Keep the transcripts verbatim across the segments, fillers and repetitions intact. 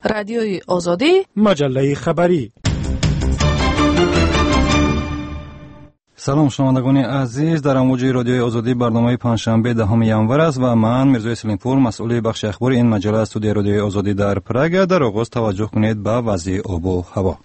رادیوی آزادی، مجله خبری. سلام شنوندگان عزیز، در امواج رادیوی آزادی برنامه پنجشنبه دهم ینور است و من میرزا سلیمپور مسئول بخش اخبار این مجله استودیو رادیوی آزادی در پراگ. در آغاز توجه کنید به وضع آب و هوا.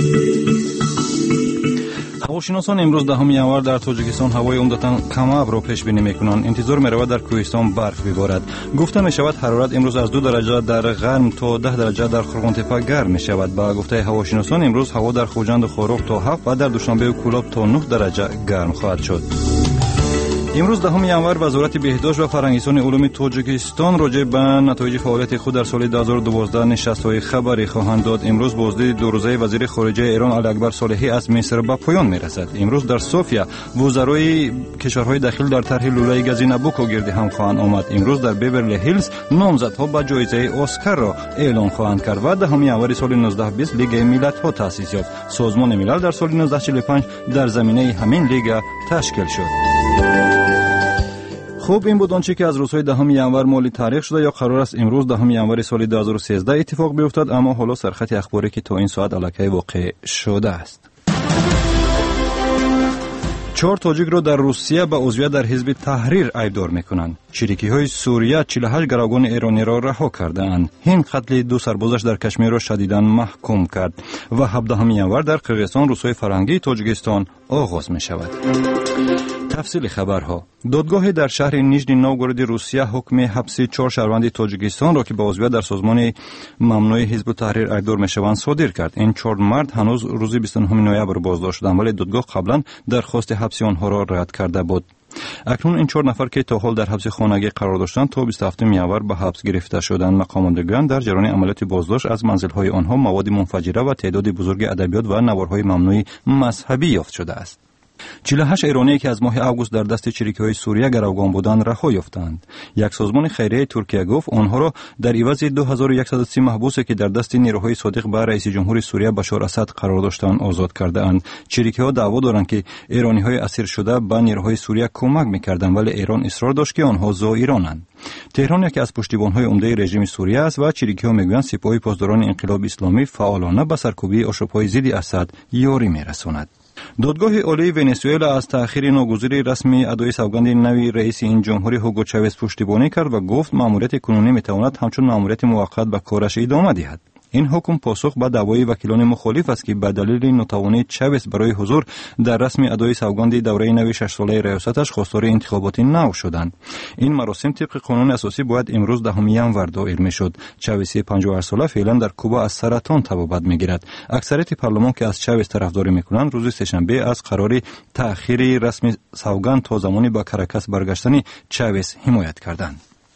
هواشناسان امروز دهم ینور در تاجیکستان هوای عمدتاً کم ابر را پیش بینی میکنند. انتظار می‌رود در کوهستان برف ببارد. گفته می‌شود حرارت امروز از دو درجه در غرم تا ده درجه در خرغانتپه گرم می‌شود. با گفته هواشناسان امروز هوا در خوجند و خاروق تا هفت و در دوشنبه و کولاب تا نه درجه گرم خواهد شد. امروز دهم ینور وزارت بهداشت و فرهنگستان علوم تاجیکستان راجع به نتایج فعالیت خود در سال دو هزار و دوازده نشست‌های خبری خواهند داد. امروز بازدید دو روزه وزیر خارجه ایران علی اکبر صالحی از مصر به پایان میرسد. امروز در صوفیا وزرای کشورهای داخل در طرح لوله گازی نابوکو گرد هم خواهند آمد. امروز در بیورلی هیلز نامزدها به جایزه اسکار را اعلام خواهند کرد و دهم ینور سال نوزده بیست لیگ ملت‌ها تأسیس یافت. سازمان ملل در سال نوزده چهل و پنج در زمینه همین لیگ تشکیل شد. خوب، این بود آنچه که از روزهای دهم ینور مالی تاریخ شده یا قرار است امروز دهم ینور سال دو هزار و سیزده اتفاق بیفتد، اما حالا سرخط اخباری که تا این ساعت الکی واقع شده است. چهار تاجیک را در روسیه به عضویت در حزب تحریر ایبدار میکنند. چریکی‌های سوریه چهل و هشت گروگان ایرانی را رها کرده‌اند. هند قتل دو سربازش در کشمیر را شدیداً محکوم کرد و هفدهم ینور در قرقیزستان روزهای فرهنگی تاجیکستان آغاز می‌شود. تفصیل خبرها. دادگاه در شهر نیژنی نوگورود روسیه حکم حبس چهار شهروند تاجیکستان را که به عضویت در سازمان ممنوع حزب تحریر ایبدار میشوند صادر کرد. این چهار مرد هنوز روز بیست و نه نوامبر بازداشت شدند، ولی دادگاه قبلا درخواست حبس آنها را رد کرده بود. اکنون این چهار نفر که تا حال در حبس خانگی قرار داشتند تا بیست و هفتم ینور به حبس گرفته شدند. مقام‌داران در جریان عملیات بازداشت از منزل‌های آنها مواد منفجره و تعداد بزرگ ادبیات و نوارهای ممنوع مذهبی یافت شده است. چهل و هشت ایرانی که از ماه اوگوست در دست چریکی‌های سوریه گروگان بودند رها یافتند. یک سازمان خیریه ترکیه گفت آنها را در عوض دو هزار و صد و سی محبوسی که در دست نیروهای صادق به رئیس جمهور سوریه بشار اسد قرار داشتند آزاد کرده‌اند. چریکی‌ها دعوا دارند که ایرانی‌های اسیر شده به نیروهای سوریه کمک می‌کردند، ولی ایران اصرار داشت که آنها زائرانند. تهران یکی از پشتیبان‌های عمده رژیم سوریه است و چریکی‌ها می‌گویند سپاه پاسداران انقلاب اسلامی فعالانه به سرکوبی آشوب‌های ضد اسد یاری می‌رساند. دادگاه عالی ونزوئلا از تأخیر ناگزیر رسمی ادای سوگند نوی رئیس این جمهوری هوگو چاوز پشتیبانی کرد و گفت مأموریت کنونی می‌تواند همچون مأموریت موقت به کارش ادامه دهد. این حکم پاسخ به دعوای وکیلان مخالف است که به دلیل ناتوانی چاوز برای حضور در رسم ادای سوگند دوره نو شش ساله ریاستش خواستار انتخابات نو شدند. این مراسم طبق قانون اساسی باید امروز دهم ینور دایر میشد. چاوز پنجاه و هشت ساله فعلا در کوبا از سرطان تبابت میگیرد. اکثریت پارلمان که از چاوز طرفداری میکنند روز سه‌شنبه از قرار تأخیر رسم سوگند تا زمانی به کاراکاس برگشتن چاوز حمایت کردند.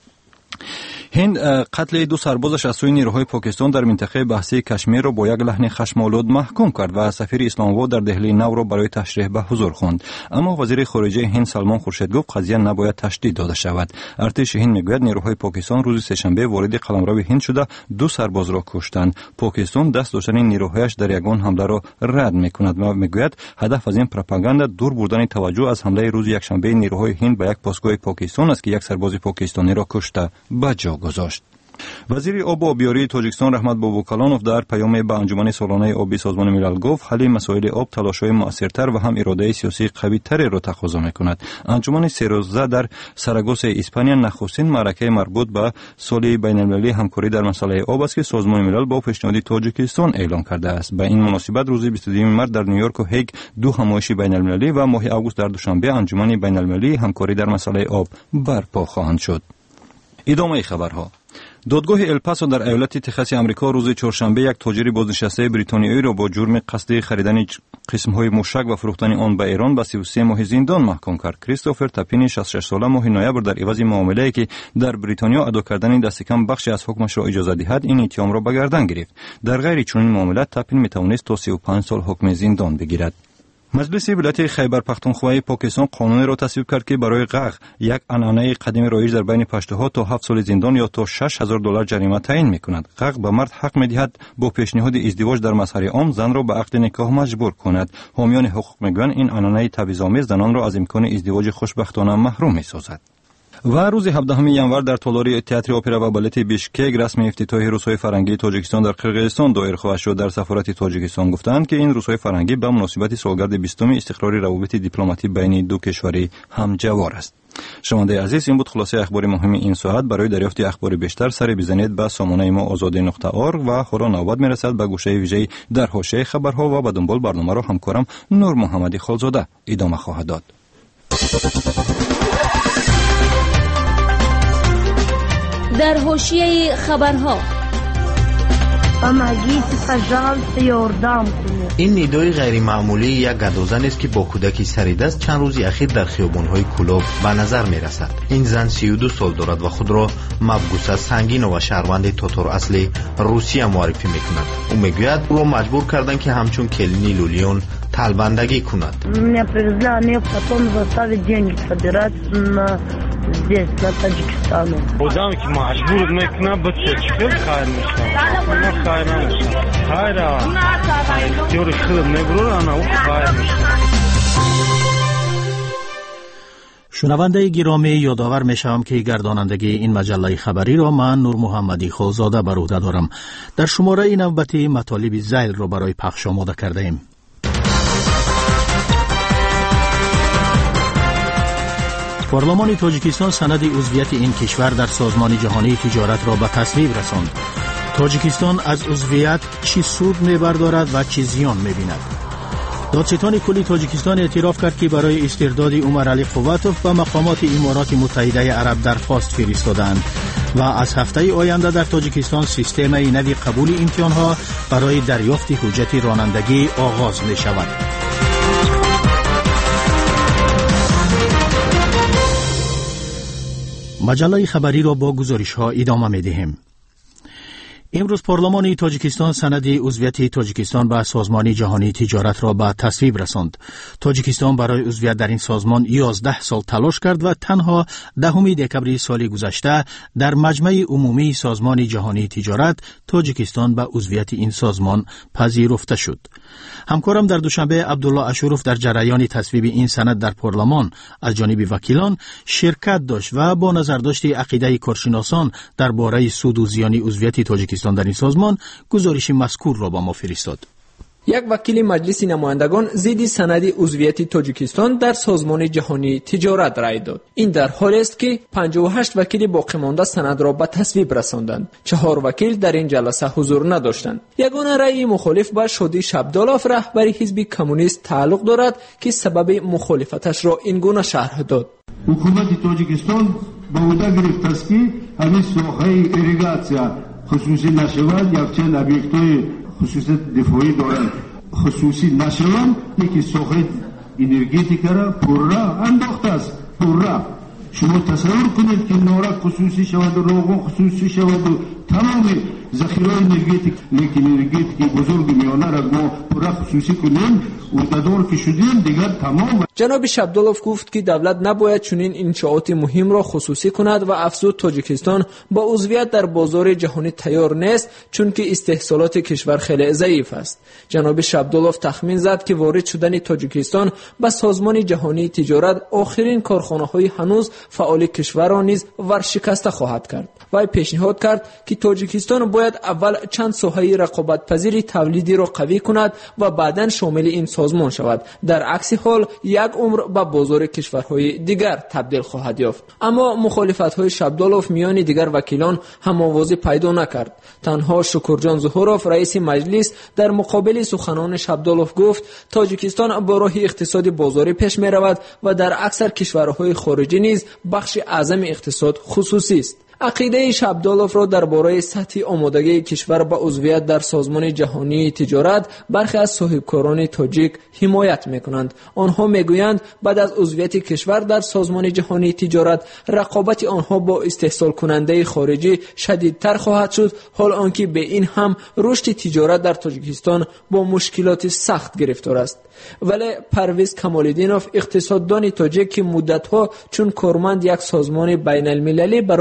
هند قتل دو سربازش از سوی نیروهای پاکستان در منطقه بحثی کشمیر را با یک لحن خشم‌آلود محکوم کرد و سفیر اسلام آباد در دهلی نو را برای تشریح به حضور خواند. اما وزیر خارجه هند سلمان خورشید گفت قضیه نباید تشدید داده شود. ارتش هند میگوید نیروهای پاکستان روز سه‌شنبه وارد قلمرو هند شده دو سرباز را کشتند. پاکستان دست داشتن نیروهایش در یگان حمله را رد میکند و میگوید هدف از این پروپاگاندا دور بردن توجه از حمله روز یکشنبه نیروهای هند به یک پاسگاه پاکستان است که یک سرباز پاکستانی را کشته به جا گذاشت. وزیر آب و آبیاری تاجیکستان رحمت بابوکالانوف در پیام به انجمن سالانه آبی سازمان ملل گفت حل مسائل آب تلاش‌های مؤثرتر و هم اراده سیاسی قوی‌تری را تقاضا می‌کند. انجمن سه روزه در ساراگوسا اسپانیا نخستین معرکه مربوط به سال بین‌المللی همکاری در مسئله آب است که سازمان ملل با پیشنهاد تاجیکستان اعلام کرده است. به این مناسبت روز بیست و دو مارس در نیویورک و هگ دو همایش بین‌المللی و ماه اوگوست در دوشنبه انجمن بین‌المللی همکاری در مسئله آب برپا خواهند شد. ادامه خبرها. دادگاه الپاسو در ایالت تگزاس آمریکا روز چهارشنبه یک تاجر بازنشسته بریتانیایی را با جرم قصد خریدن قسم‌های موشک و فروختن آن به ایران به سی و سه ماه زندان محکوم کرد. کریستوفر تاپین شصت و شش ساله ماه نوامبر در عوض معامله‌ای که در بریتانیا ادا کردن دست کم بخشی از حکمش را اجازه دهد این اتهام را به گردن گرفت. در غیر چنین معامله تاپین میتوانست تا سی و پنج سال حکم زندان بگیرد. مجلس ولایت خیبر پختونخوا پاکستان قانونی را تصویب کرد که برای غغ یک عنعنه قدیم رایج در بین پشتوها تا هفت سال زندان یا تا شش هزار دلار جریمه تعیین می‌کند. غغ به مرد حق می‌دهد با پیشنهاد ازدواج در مظهر عام زن را به عقد نکاح مجبور کند. حامیان حقوق می‌گویند این عنعنه تبعیض‌آمیز زنان را از امکان ازدواج خوشبختانه محروم می‌سازد. و روز هفدهم ینور در تالار تئاتر اپرا و بالت بیشکک رسم افتتاح روزهای فرهنگی تاجیکستان در قرقیزستان دایر خواهد شد. در سفارت تاجیکستان گفتند که این روزهای فرهنگی به مناسبت سالگرد بیستم استقرار روابط دیپلماتی بین دو کشوری همجوار است. شنونده عزیز، این بود خلاصه اخبار مهم این ساعت. برای دریافت اخبار بیشتر سر بزنید به سامانه ما آزادی نقطه آرگ و حالا نوبت میرسد به گوشه ویژه در حاشیه خبرها و به دنبال برنامه را همکارم نور محمدی خالزاده ادامه خواهد داد. در حاشیه خبرها این ندای غیر معمولی یک گدازن است که با کودکی سریدست چند روزی اخیر در خیابان‌های کلوب به نظر می‌رسد. این زن سی و دو سال دارد و خود را مبعوث سنگین و شهروند تاتار اصلی روسیه معرفی می‌کند. او میگوید او را مجبور کردند که همچون کلینی لولیون طلبندگی کند. Меня привезли, они потом заставили деньги собирать на здесь, на Таджикистане. بودم که مجبور میکنه بچه چکر خواهر میشن اونا خواهر نمیشن خواهر اختیار خود نبرون انا او خواهر میشن. شنونده گرامی، یادآور میشم که گردانندگی این مجله خبری را من نور محمدی خالزاده بر عهده دارم. در شماره نوبتی مطالب ذیل را برای پخش آماده کرده ایم. پارلمان تاجیکستان سند عضویت این کشور در سازمان جهانی تجارت را به تصویب رساند. تاجیکستان از عضویت چی سود می‌بردارد و چی زیان می‌بیند؟ دادستان کلی تاجیکستان اعتراف کرد که برای استرداد عمر علی قوتوف به مقامات امارات متحده عرب درخواست فرستادند و از هفته آینده در تاجیکستان سیستم نوی قبول امتحان‌ها برای دریافت حجت رانندگی آغاز می‌شود. مجله خبری را با گزارش ها ادامه می دهیم. امروز پارلمان تاجیکستان سند عضویت تاجیکستان به سازمان جهانی تجارت را به تصویب رساند. تاجیکستان برای عضویت در این سازمان یازده سال تلاش کرد و تنها دهم دکبر سال گذشته در مجمع عمومی سازمان جهانی تجارت تاجیکستان به عضویت این سازمان پذیرفته شد. همکارم در دوشنبه عبدالله اشوروف در جریان تصویب این سند در پارلمان از جانب وکیلان شرکت داشت و با نظرداشت عقیده کارشناسان درباره سود و زیان عضویت تاجیکستان در این سازمان گزارش مذکور را با ما فرستاد. یک وکیل مجلس نمایندگان ضد سند عضویت تاجیکستان در سازمان جهانی تجارت رای داد. این در حالی است که پنجاه و هشت وکیل باقی مانده سند را به تصویب رساندند. چهار وکیل در این جلسه حضور نداشتند. یگانه رای مخالف با شادی شبدالوف رهبر حزب کمونیست تعلق دارد که سبب مخالفتش را این گونه شرح داد. حکومت تاجیکستان با عهده گرفت است که همین ساحه ایریگاسیا خصوصی نشود، یکچند ابیکت‌های خصوصیت دفاعی دارند. خصوصی نشوند یکی ساخت انرژیتیک را پورا انداخته است. پورا شما تصور کنید که نارک خصوصی شود و روغن خصوصی شود و تمام ذخیره انرژیتیک لیکن انرژیتیک بزرگ میانه را ما پورا خصوصی کنیم و تدار که شدیم دیگر تمام. جناب شبدالوف گفت که دولت نباید چنین انشاءات مهم را خصوصی کند و افزود تاجیکستان با عضویت در بازار جهانی تیار نیست چون که استحصالات کشور خیلی ضعیف است. جناب شبدالوف تخمین زد که وارد شدن تاجیکستان به سازمان جهانی تجارت آخرین کارخانه‌های هنوز فعال کشور را نیز ورشکسته خواهد کرد. وی پیشنهاد کرد که تاجیکستان باید اول چند ساحه رقابت پذیر تولیدی را قوی کند و بعداً شامل این سازمان شود. در عکس حال یک عمر به بازار کشورهای دیگر تبدیل خواهد یافت. اما مخالفت‌های شبدالوف میان دیگر وکیلان هم‌آوازی پیدا نکرد. تنها شکرجان ظهوروف رئیس مجلس در مقابل سخنان شبدالوف گفت تاجیکستان با راه اقتصاد بازاری پیش می‌رود و در اکثر کشورهای خارجی نیز بخش اعظم اقتصاد خصوصی است. عقیده شبدالوف را درباره سطح آمادگی کشور به عضویت در سازمان جهانی تجارت برخی از صاحبکاران تاجیک حمایت میکنند. آنها میگویند بعد از عضویت کشور در سازمان جهانی تجارت رقابت آنها با استحصال کننده خارجی شدیدتر خواهد شد، حال آنکه به این هم رشد تجارت در تاجیکستان با مشکلات سخت گرفتار است. ولی پرویز کمال‌الدینوف اقتصاددان تاجیک که مدت‌ها چون کارمند یک سازمان بین المللی برای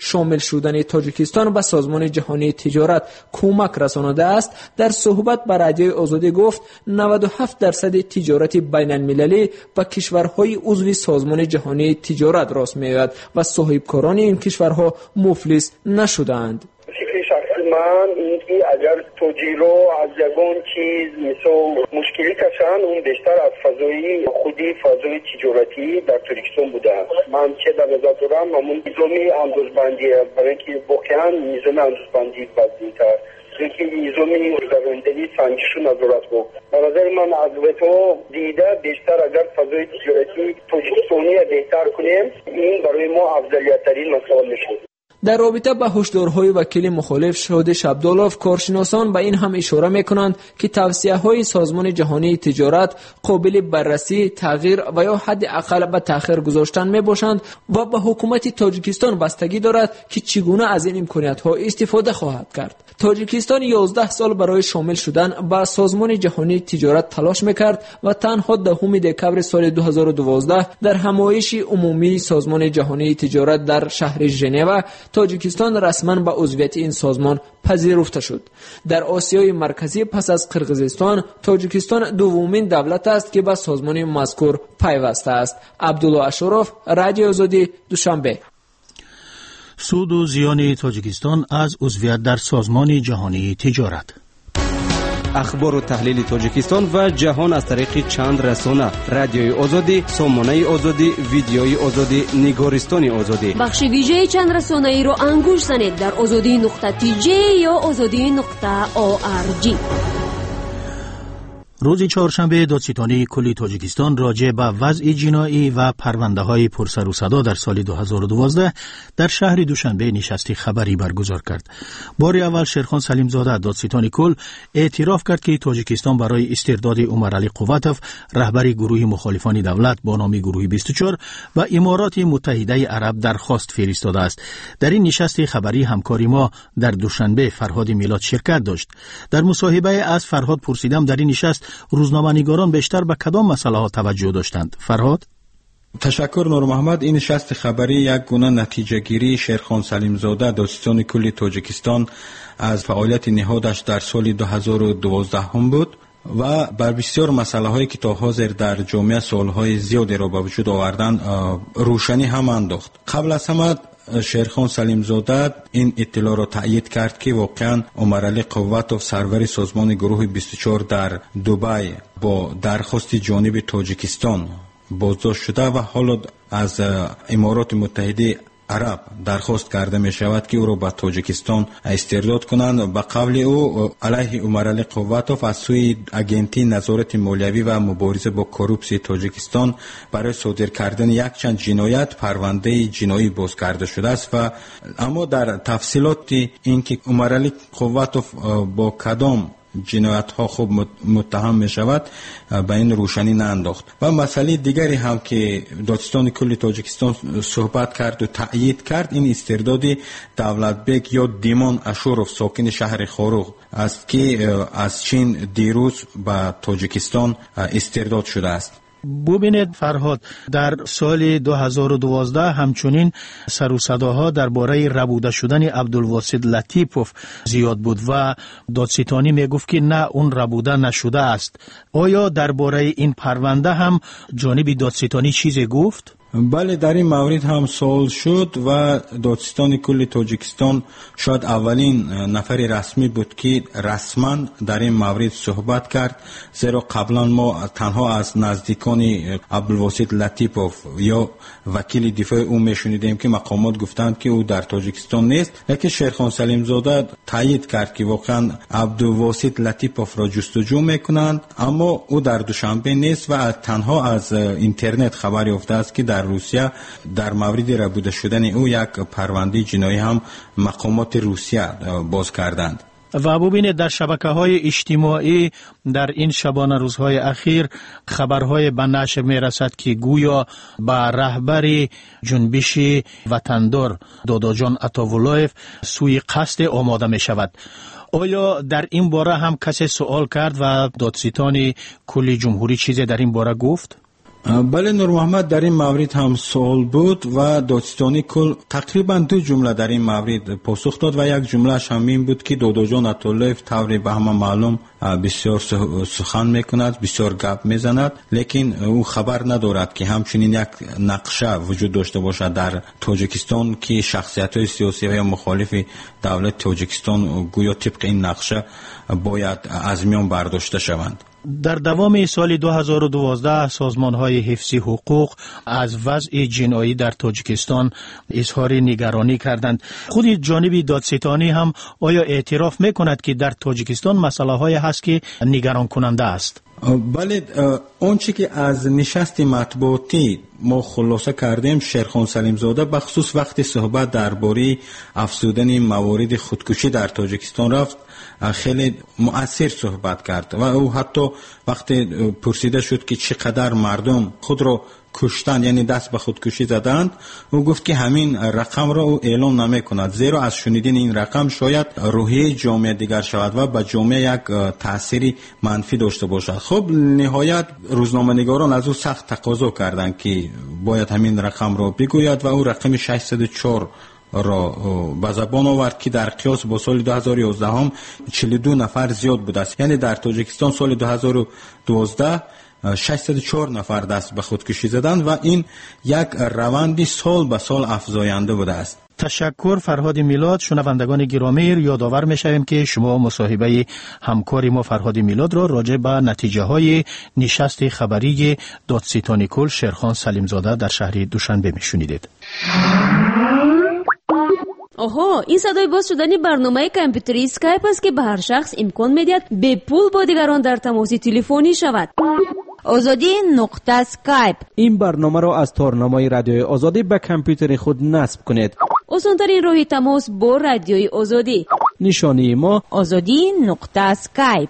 شامل شدن تاجیکستان به سازمان جهانی تجارت کمک رسانده است، در صحبت با رادیوی آزادی گفت نود و هفت درصد تجارت بین المللی با کشورهای عضو سازمان جهانی تجارت راست می‌آید و صاحبکاران این کشورها مفلس نشدند. من اینکه اگر توجیه رو از یگان چیز مثل مشکلی کشن اون بیشتر از فضای خودی فضای تجارتی در ترکستان بوده. من چه در نظر دارم همون نظامی اندازبندی برای اینکه واقعا نظام اندازبندی بدتر اینکه نظامی گذراندنی سنجش و نظارت بود. به نظر من از تو دیده بیشتر اگر فضای تجارتی تاجیکستانی بهتر کنیم این برای ما افضلیت ترین مسئله میشه. در رابطه با هشدارهای وکیل مخالف شادش عبدالله، کارشناسان به این هم اشاره میکنند که توصیه‌های سازمان جهانی تجارت قابل بررسی، تغییر و یا حد اقل به تأخیر گذاشتن میباشند و به حکومت تاجیکستان بستگی دارد که چگونه از این امکانیت‌ها استفاده خواهد کرد. تاجیکستان یازده سال برای شامل شدن به سازمان جهانی تجارت تلاش میکرد و تنها دهم دکمبر سال دو هزار و دوازده در همایش عمومی سازمان جهانی تجارت در شهر ژنو تاجیکستان رسما به عضویت این سازمان پذیرفته شد. در آسیای مرکزی پس از قرقیزستان، تاجیکستان دومین دولت است که به سازمان مذکور پیوسته است. عبدالله اشرف، رادیو آزادی، دوشنبه. سود و زیان تاجیکستان از عضویت در سازمان جهانی تجارت. اخبار و تحلیل تاجیکستان و جهان از طریق چند رسانه: رادیوی آزادی، سامانه آزادی، ویدیوی آزادی، نگارستان آزادی. بخش ویژه چند رسانه ای را انگوش زنید در آزادی نقطه تی جی یا آزادی نقطه او آر جی. روز چهارشنبه دادستانی کلی تاجیکستان راجع به وضع جنایی و پرونده‌های پرسر و صدا در سال دو هزار و دوازده در شهر دوشنبه نشستی خبری برگزار کرد. بار اول شیرخان سلیم زاده دادستانی کل اعتراف کرد که تاجیکستان برای استرداد عمر علی قوتوف رهبر گروه مخالفان دولت با نام گروه بیست و چهار و امارات متحده عرب درخواست فرستاده است. در این نشست خبری همکاری ما در دوشنبه فرهاد میلاد شرکت داشت. در مصاحبه از فرهاد پرسیدم در این نشست روزنامه‌نگاران بیشتر به کدام مسئله ها توجه داشتند؟ فرهاد: تشکر نور محمد. این نشست خبری یک گونه نتیجه گیری شیرخان سلیم زاده دادستان کل تاجیکستان از فعالیت نهادش در سال دو هزار و دوازده هم بود و بر بسیار مسئله هایی که تا حاضر در جامعه سالهای زیادی را به وجود آوردن روشنی هم انداخت. قبل از همه شیرخان سلیم زاده این اطلاع را تایید کرد که واقعا عمر علی قوتوف سرور سازمان گروه بیست و چهار در دبی با درخواست جانب تاجیکستان بازداشت شده و حالا از امارات متحده عرب درخواست کرده می شود که او را به تاجیکستان استرداد کنند. به قول او علیه عمر علی قوتوف از سوی اگنتی نظارت مالیوی و مبارزه با کروپسی تاجیکستان برای صادر کردن یک چند جنایت پرونده جنایی باز کرده شده است و اما در تفصیلات اینکه عمر علی قوتوف با کدام جنایت ها خوب متهم می شود به این روشنی نانداخت. و مسئله دیگری هم که دادستان کل تاجیکستان صحبت کرد و تأیید کرد این استرداد دولت بیگ یا دیمان اشورف ساکن شهر خاروغ است که از چین دیروز به تاجیکستان استرداد شده است. ببینید فرهاد، در سال دو هزار و دوازده همچنین سر و صداها درباره ربوده شدن عبدالواسط لطیپوف زیاد بود و دادستانی میگفت که نه اون ربوده نشده است. آیا درباره این پرونده هم جانب دادستانی چیزی گفت؟ بله، در این مورد هم سوال شد و دادستان کل تاجیکستان شاید اولین نفر رسمی بود که رسما در این مورد صحبت کرد، زیرا قبلا ما تنها از نزدیکان عبدالواسط لطیپوف یا وکیل دفاع او میشنیدیم که مقامات گفتند که او در تاجیکستان نیست، لیکن شیرخان سلیم زاده تایید کرد که واقعا عبدالواسط لطیپوف را جستجو میکنند، اما او در دوشنبه نیست و تنها از اینترنت خبر یافته است که در روسیه در مورد ربوده شدن او یک پرونده جنایی هم مقامات روسیه باز کردند. و ببینید در شبکه‌های اجتماعی در این شبانه روزهای اخیر خبرهای به نشر میرسد که گویا به رهبر جنبش وطندار داداجان عطاولایف سوی قصد آماده می شود. آیا در این باره هم کسی سوال کرد و دادستان کل جمهوری چیزی در این باره گفت؟ بله نور محمد، در این مورد هم سوال بود و دادستانی کل تقریبا دو جمله در این مورد پاسخ داد و یک جملهش هم این بود که دودو جان عطالویف طوری به همه معلوم بسیار سخن میکند، بسیار گپ میزند، لیکن او خبر ندارد که همچنین یک نقشه وجود داشته باشد در تاجیکستان که شخصیت‌های سیاسی و مخالف دولت تاجیکستان گویا طبق این نقشه باید از میان برداشته شوند. در دوام سال دو هزار و دوازده سازمان‌های حفظی حقوق از وضع جنایی در تاجیکستان اظهار نگرانی کردند. خود جانب دادستانی هم آیا اعتراف میکند که در تاجیکستان مسائلی هست که نگران کننده است؟ بله، آنچه که از نشست مطبوعاتی ما خلاصه کردیم، شیرخان سلیم زاده بخصوص وقتی صحبت درباره افزودن موارد خودکشی در تاجیکستان رفت خیلی مؤثر صحبت کرد و او حتی وقتی پرسیده شد که چقدر مردم خود را کشتن، یعنی دست به خودکشی زدند، او گفت که همین رقم را او اعلام نمی کند، زیرا از شنیدن این رقم شاید روحیه جامعه دیگر شود و به جامعه یک تأثیری منفی داشته باشد. خب نهایت روزنامه نگاران از او سخت تقاضا کردند که باید همین رقم را بگوید و او رقم ششصد و چهار را به زبان آورد که در قیاس با سال دو هزار و یازده هم چهل و دو نفر زیاد بوده است. یعنی در تاجیکستان سال دو هزار و دوازده ششصد و چهار نفر دست به خودکشی زدند و این یک روندی سال به سال افزاینده بوده است. تشکر فرهاد میلاد. شنوندگان گرامی، یادآور می‌شویم که شما مصاحبه همکار ما فرهاد میلاد را راجع به نتیجه های نشست خبری دادستانی کل شیرخان سلیم زاده در شهر دوشنبه میشنیدید. آها، این صدای باز شدن برنامه کامپیوتری اسکایپ است که به هر شخص امکان می‌دهد به پول با دیگران در تماس تلفنی شود. آزادی نقطه اسکایپ. این برنامه را از تارنمای رادیوی آزادی به کامپیوتر خود نصب کنید. آسان‌ترین راه تماس با رادیوی آزادی. نشانی ما آزادی نقطه اسکایپ.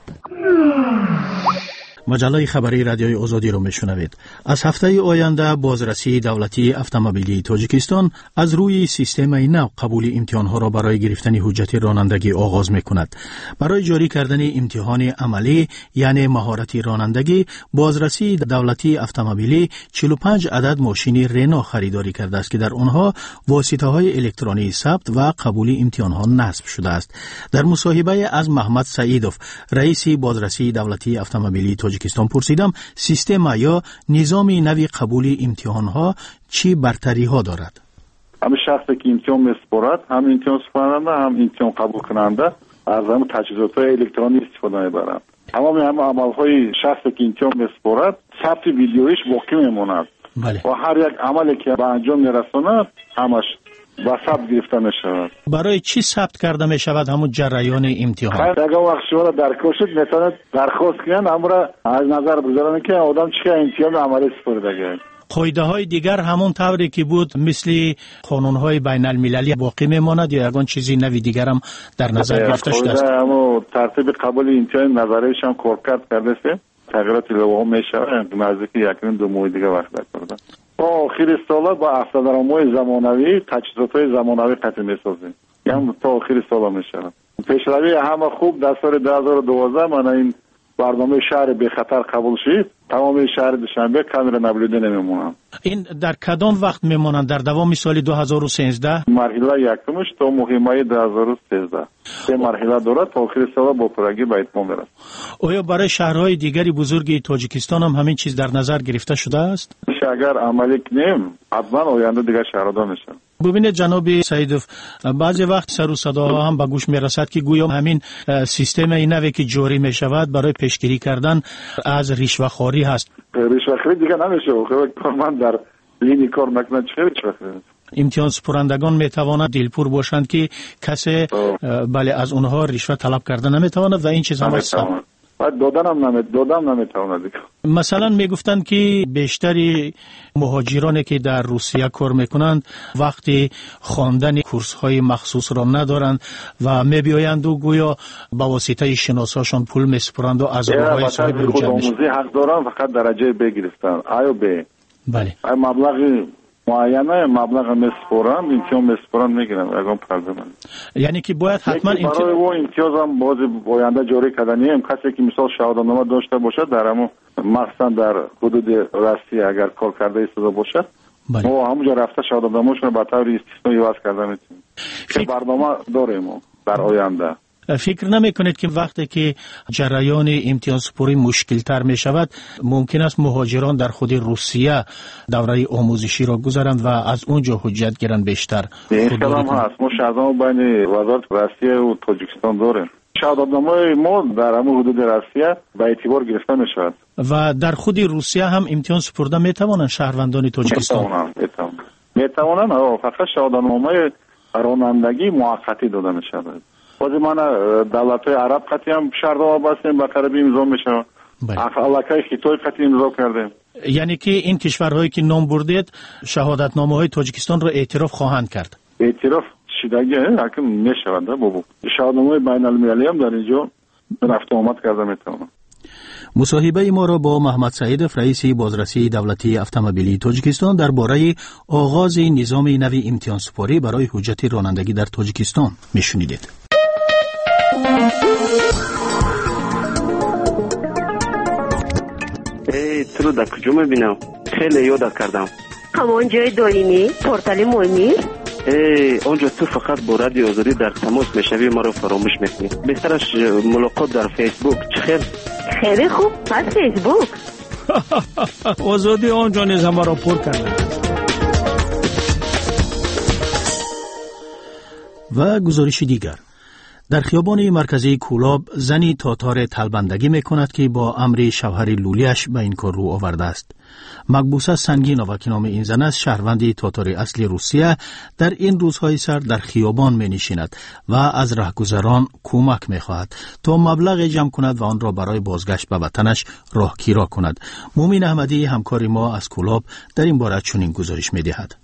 مجله خبری رادیوی آزادی رو میشنوید. از هفته آینده بازرسی دولتی اتومبیلی تاجیکستان از روی سیستم نو قبول امتحان‌ها را برای گرفتن حجت رانندگی آغاز میکند. برای جاری کردن امتحان عملی یعنی مهارت رانندگی، بازرسی دولتی اتومبیلی چهل و پنج عدد ماشین رنو خریداری کرده است که در آنها واسطه‌های الکترونیکی ثبت و قبول امتحان‌ها نصب شده است. در مصاحبه از محمد سعیدوف، رئیس بازرسی دولتی اتومبیلی تاجیکستان پرسیدم سیستم یا نظام نوی قبول امتحان ها چی برتری ها دارد؟ همه شخصی که امتحان میسپارد، هم امتحان سپارنده هم امتحان قبول کننده از هم تجهیزات های الکترونیکی استفاده میبرند. تمام هم عمل های شخصی که امتحان میسپارد ثبت ویدیویش باقی میماند. بله. و هر یک عملی که به انجام میرساند همش با ثبت گرفته می شود. برای چی ثبت کرده می شود همون جریان امتحان؟ اگر وقت شما درکار شد میتواند درخواست کنند امر از نظر بگذارند که آدم چه امتحان عملی سپرده گرفت. قاعده های دیگر همون طوری که بود مثل قانون های بین المللی باقی میماند یا یگان چیزی نوی دیگر هم در نظر گرفته شده است؟ همون ترتیب قبول امتحان نظریش هم کارکرد کرده است. تغییرات لوازم می شود نزدیک یک دو ماه دیگه وقت دارد. با آخر سال با افزودرام‌های زمانوی تجهیزات‌های زمانوی قطعی می‌سازیم. یعنی تا آخر سال می‌شود. پیشروی همه خوب در سال دو هزار و دوازده من این برنامه شهر به خطر قبول شد. تمام شهر دوشنبه کاملا نبلیده نمیمونن. این در کدام وقت میمونن؟ در دوام سال دو هزار و سیزده؟ مرحله یکمش تا ماه مای دو هزار و سیزده. سه مرحله دارد تا آخر سال با پرگی به اتمام برسد. آیا برای شهرهای دیگری بزرگ تاجیکستان هم همین چیز در نظر گرفته شده است؟ اگر عملی کنیم حتما آینده دیگه شهردار میشن. ببینید جناب سعیدوف، بعضی وقت سر و صداها هم به گوش میرسد که گویا همین سیستم اینوی که جاری میشود برای پیشگیری کردن از رشوه‌خواری هست. رشوه‌خواری دیگه نمیشه. کارمند در لینی کار میکنه چه رشوه‌خواری؟ امتحان سپرندگان میتواند دلپور باشند که کسی بله از اونها رشوه طلب کرده نمیتواند و این چیز هم بعد دادن هم نمید دادم نمیتواند. مثلا میگفتند که بیشتری مهاجرانی که در روسیه کار میکنند وقتی خواندن کورس های مخصوص را ندارند و میبیایند و گویا با واسطه شناساشون پول میسپرند و از راههای صاحب رو جمع میشن. حق دارن فقط درجه ب گرفتن. آیا ب؟ بله. ای مبلغ معینه مبلغ مسپوران امتیاز مسپوران میگیرن اگه پرداخت. یعنی که باید حتما امتیاز برای و امتیاز هم باز آینده جاری کردنی هم کسی که مثال شهادتنامه داشته باشه در همون مثلا در حدود روسیه اگر کار کرده ایستاده باشه بله. ما همونجا رفته شهادتنامه‌شون به طور استثنایی وضع کرده میتونیم که برنامه داریم در آینده. فکر نمی کنید که وقتی که جریان امتیاز سپاری مشکل تر می شود ممکن است مهاجران در خود روسیه دوره آموزشی را گذارند و از اونجا حجت گیرند بیشتر؟ این کلام هست. ما شهادتنامه بین وزارت روسیه و تاجیکستان داریم. شهادتنامه ما در همون حدود روسیه به اعتبار گرفته می شود. و در خود روسیه هم امتحان سپرده می توانند شهروندان تاجیکستان؟ می توانند. می توانند. فقط شهادتنامه رانندگی موقتی داده می شود. بازی من دولت عرب قطعی هم شرط وابستیم به قربی امضا می شود. علاقه خیتای قطعی امضا کردیم. یعنی که این کشورهایی که نام بردید شهادتنامه های تاجیکستان را اعتراف خواهند کرد؟ اعتراف شدگی حکم می شود. بابا شهادتنامه بین المللی هم در اینجا رفت و آمد کرده می توانم. مصاحبه ما را با محمد سعیدف رئیس بازرسی دولتی اتومبیلی تاجیکستان درباره آغاز نظام نوی امتحان سپاری برای حجت رانندگی در تاجیکستان میشنیدید. ای تو در کجا میبینم؟ خیلی یاد کردم. همان جای دائمی پورتال مهمی؟ ای اونجا تو فقط با رادیو آزادی در تماس میشوی ما رو فراموش میکنی. بهترش ملاقات در فیسبوک. چخیر؟ خیلی خوب. پس فیسبوک آزادی آنجا نیز ما را پر کرده. و گزارش دیگر در خیابان مرکزی کولاب زنی تاتار تلبندگی می کند که با امر شوهر لولیش به این کار رو آورده است. مقبوسه سنگینووا که نام این زن است شهروند تاتار اصلی روسیه در این روزهای سر در خیابان می نشیند و از رهگذران کمک می خواهد تا مبلغ جمع کند و آن را برای بازگشت به وطنش راهگیری کند. مومین احمدی همکار ما از کولاب در این باره چنین گزارش می دهد.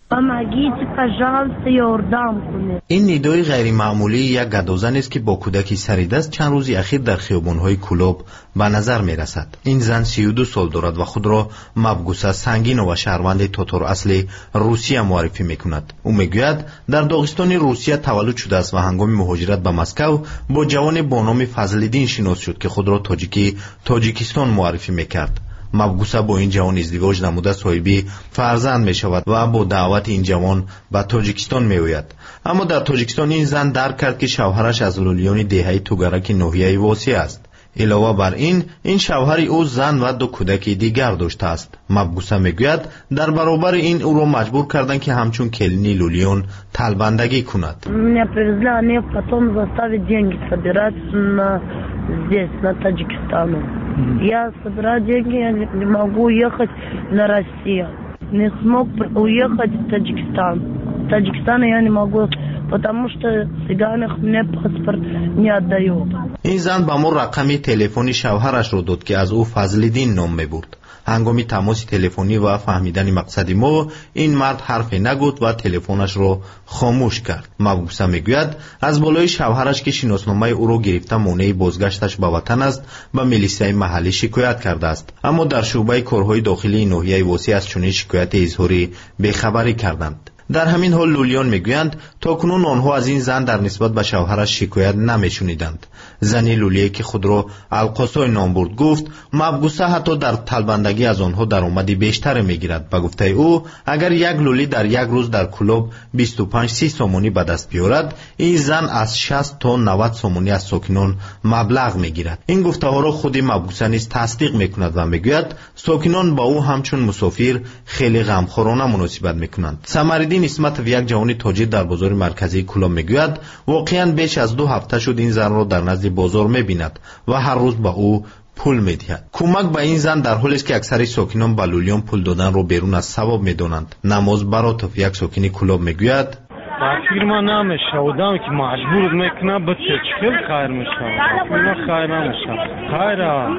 این ندای غیر معمولی یک گدازن است که با کودکی سریدست چند روزی اخیر در خیابان‌های کولوب به نظر می رسد. این زن سی و دو سال دارد و خود را مبگوسه سنگینووا شهروند تاتار اصلی روسیه معرفی می کند. او می گوید در داغستان روسیه تولد شده است و هنگام مهاجرت به مسکو با جوان با نام فضل‌الدین شناس شد که خود را تاجیکی تاجیکستان معرفی می کرد. مبگوسه با این جوان ازدواج نموده صاحبی فرزند می شود و با دعوت این جوان به تاجیکستان می آید. اما در تاجیکستان این زن درک کرد که شوهرش از لولیان دهه توگرک ناحیه واسع است. علاوه بر این این شوهر او زن و دو کودک دیگر داشته است. مبگوسه می گوید در برابر این او را مجبور کردند که همچون کلینی لولیان تلبندگی کند. Меня привезли, они потом заставили деньги собирать на здесь, на Таджикистане. Я собираю деньги, я не могу уехать на Россию. Не смог уехать в Таджикистан. В Таджикистан я не могу, потому что цыгане мне паспорт не отдают. این زن با ما رقم تلفنی شوهرش رو داد که از او فضل‌الدین نام میبرد. هنگامی تماس تلفنی و فهمیدن مقصد ما این مرد حرفی نگفت و تلفنش رو خاموش کرد. مبگوسه میگوید از بالای شوهرش که شناسنامه او رو گرفته مانع بازگشتش به وطن است به میلیسیای محلی شکایت کرده است، اما در شعبه کارهای داخلی ناحیه واسع از چنین شکایت اظهاری بیخبری کردند. در همین حال لولیان میگویند تا کنون آنها از این زن در نسبت به شوهرش شکایت نمیشنیدند. زن لولیه که خود را القاسای نام برد گفت مبگوسه حتی در تلبندگی از آنها درآمدی بیشتر میگیرد. به گفته او اگر یک لولی در یک روز در کلوب بیست و پنج سی سومونی به دست بیارد این زن از شصت تا نود سومونی از ساکنان مبلغ میگیرد. این گفته ها را خود مبگوسه نیز تصدیق میکند و میگوید ساکنان با او همچون مسافر خیلی غمخوارانه مناسبت میکنند. سمرالدین اسمتوف یک جوان تاجر در بازار مرکزی کولاب میگوید واقعا بیش از دو هفته شد این زن را در نزد بازار میبیند و هر روز با او پول میدهد. کمک به این زن در حالی است که اکثر ساکنان به لولیان پول دادن را بیرون از ثواب میدانند. نماز براتوف یک ساکن کولاب میگوید تاثیر ما نمیشه آدم که مجبور میکنه بچه چکل خیر میشه اینا خیر نمیشه خیر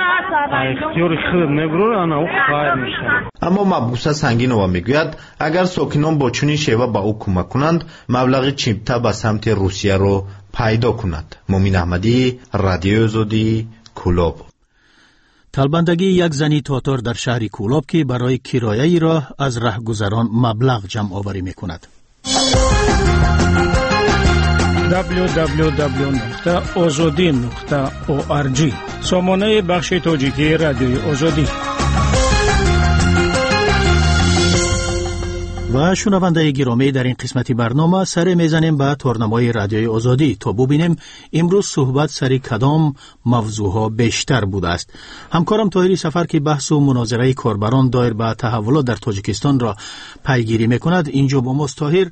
اختیار خود نبرور انا او خیر میشه. اما مبگوسه سنگینووا میگوید اگر ساکنان با چنین شیوه به او کمک کنند مبلغ چیپتا به سمت روسیه رو پیدا کند. مومین احمدی، رادیو آزادی، کولاب. تلبندگی یک زنی تاتار در شهر کولاب که برای کرایه را از رهگذران مبلغ جمع آوری میکند. دبلیو دبلیو دبلیو نقطه آزادی نقطه او آر جی سامانه بخش تاجیکی رادیوی آزادی. و شنونده گرامی، در این قسمتی برنامه سر میزنیم به تورنمای رادیوی آزادی تا ببینیم امروز صحبت سر کدام موضوعها بیشتر بوده است. همکارم طاهری سفر که بحث و مناظره کاربران دایر به تحولات در تاجیکستان را پیگیری میکند اینجا با ماست. طاهر،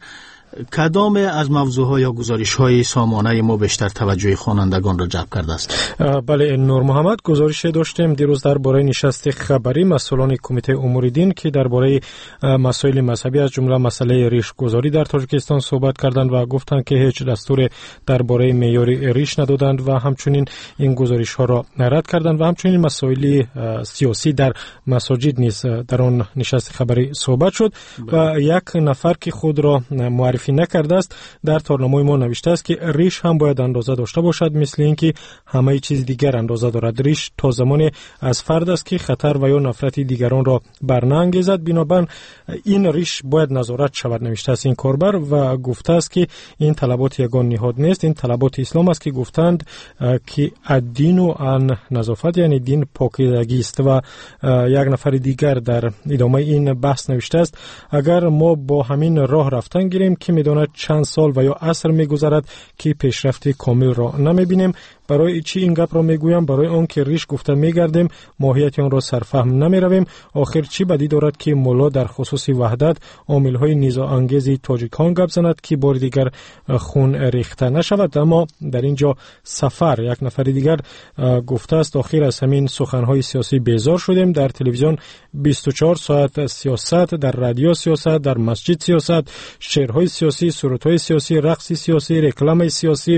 کدام از موضوعها یا گزارش‌های سامانه ما بیشتر توجه خوانندگان را جلب کرده است؟ بله نور محمد، گزارش داشتیم دیروز درباره نشست خبری مسئولان کمیته امور دین که درباره مسائل مذهبی از جمله مسئله ریش گذاری در تاجیکستان صحبت کردند و گفتند که هیچ دستور درباره معیار ریش ندادند و همچنین این گزارش‌ها را رد کردند و همچنین مسائل سیاسی در مساجد نیز در آن نشست خبری صحبت شد. و یک نفر که خود را معرفی نکرده است در تورنمای ما نوشته است که ریش هم باید اندازه داشته باشد، مثل اینکه همه چیز دیگر اندازه دارد. ریش تا زمانی از فرد است که خطر و یا نفرت دیگران را برنانگیزد، بنابراین این ریش باید نظارت شود، نوشته است این کاربر. و گفته است که این طلبات یگان نهاد نیست، این طلبات اسلام است که گفتند که الدین و ان نظافت، یعنی دین پاکیزگی است. و یک نفر دیگر در ادامه این بحث نوشته است اگر ما با همین راه رفتن گیریم که میداند چند سال و یا عصر میگذرد که پیشرفت کامل را نمیبینیم. برای چی این گپ را میگویم؟ برای آن که ریش گفته میگردیم، ماهیت آن را سرفهم نمیرویم. آخر چی بدی دارد که مولا در خصوص وحدت عامل های نیزا انگیز تاجیکان گپ زند که بار دیگر خون ریخته نشود؟ اما در اینجا سفر، یک نفر دیگر گفته است آخر از همین سخن های سیاسی بیزار شدیم. در تلویزیون بیست و چهار ساعت سیاست، در رادیو سیاست، در مسجد سیاست، شعرهای سیاسی، سرودهای سیاسی، رقص سیاسی، رکلام سیاسی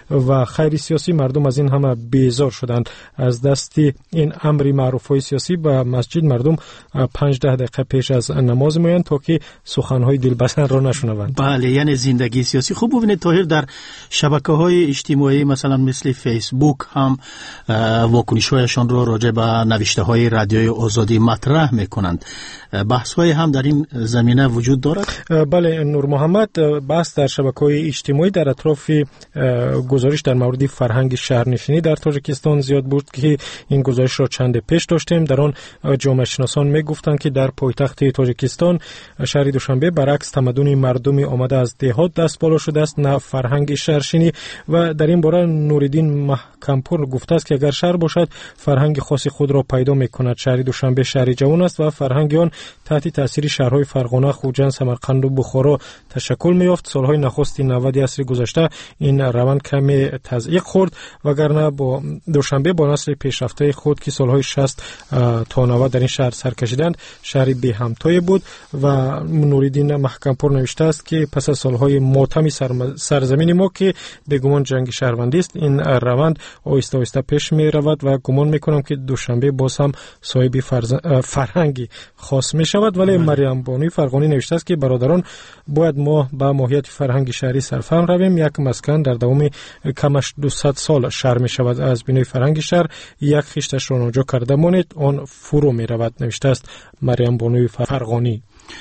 و خیر سیاسی. مردم از این همه بیزار شدند. از دست این امر معروفهای سیاسی به مسجد مردم پنج ده دقیقه پیش از نماز میان تا که سخنهای دلبسن را نشنوند. بله، یعنی زندگی سیاسی. خوب ببینید طاهر، در شبکه‌های اجتماعی مثلا مثل فیسبوک هم واکنش‌هایشان را راجع به نوشته‌های رادیوی آزادی مطرح میکنند. بحث‌های هم در این زمینه وجود دارد؟ بله نور محمد، بحث در شبکه‌های اجتماعی در اطراف گزارش در مورد فرهنگ شهرنشینی در تاجیکستان زیاد بود که این گزارش را چند پیش داشتیم. در آن جامعه شناسان میگفتند که در پایتخت تاجیکستان شهر دوشنبه برعکس تمدن مردمی آمده از دهات دست بالا شده است، نه فرهنگ شهرنشینی. و در این باره نوریدین محکمپور گفته است که اگر شهر باشد فرهنگ خاص خود را پیدا میکند. شهر دوشنبه شهر جوان است و فرهنگ آن تحت تاثیر شهرهای فرغانه، خوجند، سمرقند و بخارا تشکل می‌یافت. سالهای نخست نود عصر گذشته این روند کمی تضعیف خورد، وگرنه با دوشنبه با نسل پیشرفته خود که سالهای شصت تا نود در این شهر سر کشیدند، شهری بی همتای بود. و نوریدین محکمپور نوشته است که پس از سالهای ماتم سرزمین ما که به گمان جنگ شهروندی است، این روند آهسته آهسته پیش می رود و گمان می کنم که دوشنبه باز هم صاحب فرهنگی خاص می شود. ولی مریم بانوی فرغانی نوشته است که برادران باید ما به ماهیت فرهنگ شهری سرفهم رویم. یک مسکن در دوام کمش دویست سال شهر می شود، از بینای فرهنگ شهر یک خیشتش را ناجا کرده مانید آن فرو می رود، نوشته است مریم بانوی فرغانی.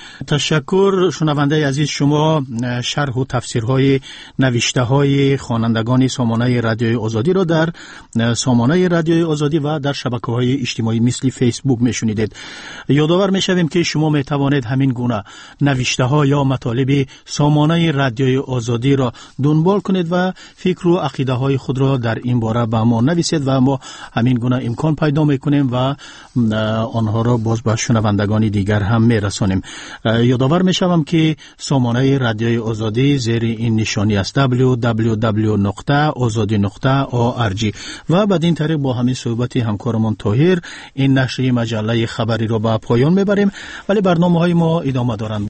تشکر. شنونده عزیز، شما شرح و تفسیرهای نوشته‌های خوانندگان سامانه رادیوی آزادی را در سامانه رادیوی آزادی و در شبکه‌های اجتماعی مثل فیسبوک میشنیدید. یادآور میشویم که شما میتوانید همین گونه نوشته‌ها یا مطالب سامانه رادیوی آزادی را دنبال کنید و فکر و عقیده‌های خود را در این باره به ما نویسید و ما همین گونه امکان پیدا میکنیم و آنها را باز به شنوندگان دیگر هم میرسانیم. یادآور میشوم که سامانه رادیوی آزادی زیر این نشانی است دبلیو دبلیو دبلیو نقطه آزادی نقطه او آر جی و بعد این طریق با همین صحبت همکارمان طاهر این نشریه مجله خبری را به پایان میبریم، ولی برنامه‌های ما ادامه دارند.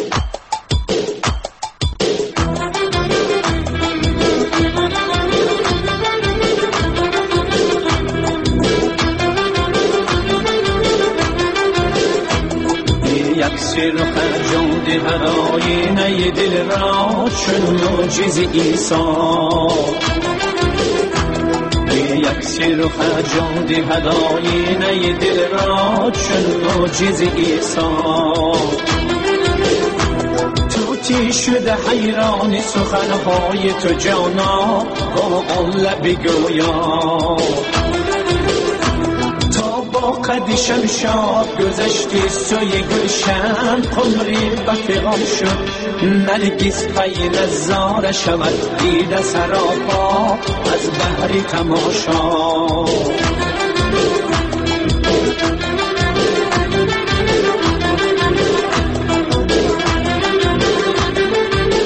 سر خرجان هدای نی دل را چون معجز عیسی، یک سر خرجان هدای نی دل را چون معجز عیسی. تو وقتی شده حیران سخنهای تو جانا با آن لب گویا تا با قد شمشاد گذشتی سوی گلشن قمری بفغان شد نرگس پی نظاره شود دیده سراپا از بحر تماشا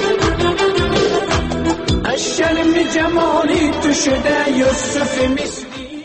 از شرم جمالی تو شده یوسف مصر